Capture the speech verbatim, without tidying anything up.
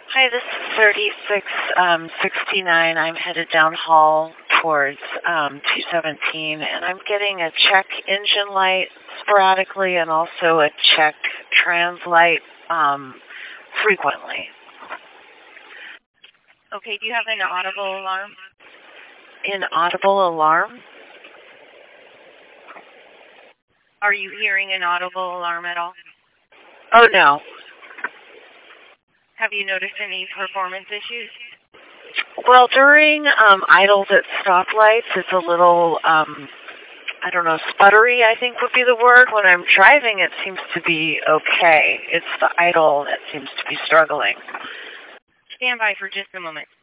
Hi, this is thirty-six sixty-nine. I'm headed down hall towards um, two seventeen, and I'm getting a check engine light sporadically and also a check trans light um, frequently. Okay, do you have an audible alarm? Inaudible alarm? Are you hearing an audible alarm at all? Oh, no. Have you noticed any performance issues? Well, during um, idles at stoplights, it's a little, um, I don't know, sputtery, I think would be the word. When I'm driving, it seems to be okay. It's the idle that seems to be struggling. Stand by for just a moment.